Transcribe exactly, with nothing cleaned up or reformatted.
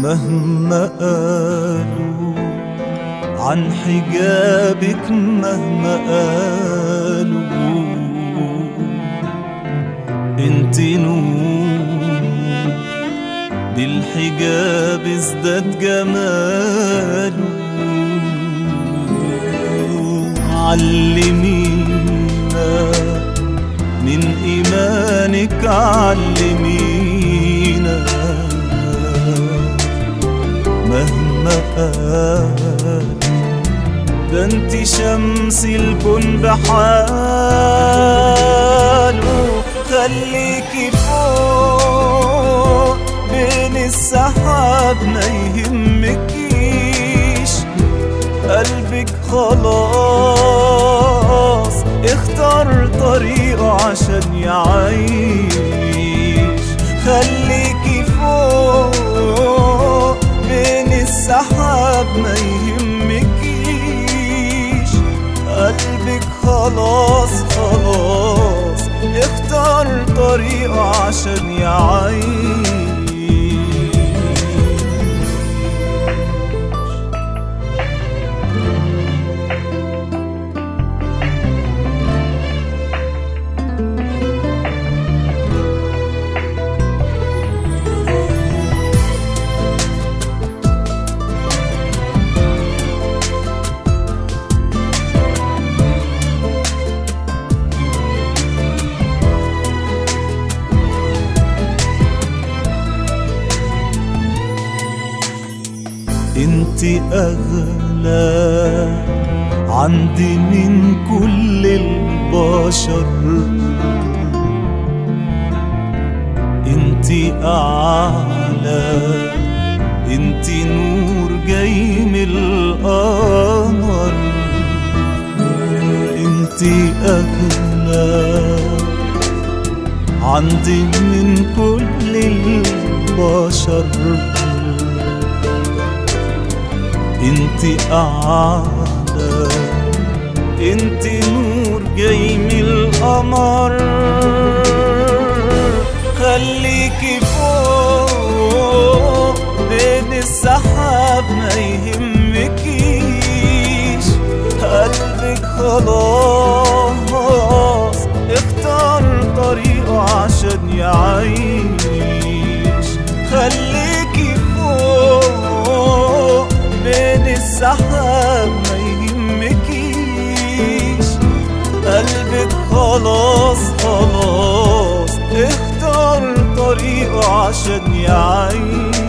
مهما قالوا عن حجابك، مهما قالوا انت نور، بالحجاب ازداد جماله. علمينا من إيمانك، علمينا مهما قال ده انت شمس الكون بحاله. خليكي فوق بين السحاب ما يهمكيش، قلبك خلاص اختار طريقه عشان يعيش. خليكي فوق بين السحاب ما يهمكيش، قلبك خلاص خلاص اختار طريقه عشان يعيش. انت اغلى عندي من كل البشر، انت اعلى، انت نور جاي من القمر. انت اغلى عندي من كل البشر، انت اعلى، انت نور جاي من القمر. خليكي فوق بين السحاب ما يهمكيش، قلبك خلاص اختار طريقه عشان يعيش. خليكي فوق بين السحاب ما يهمكيش، قلبك خلاص خلاص اختار طريقه عشان يعيش.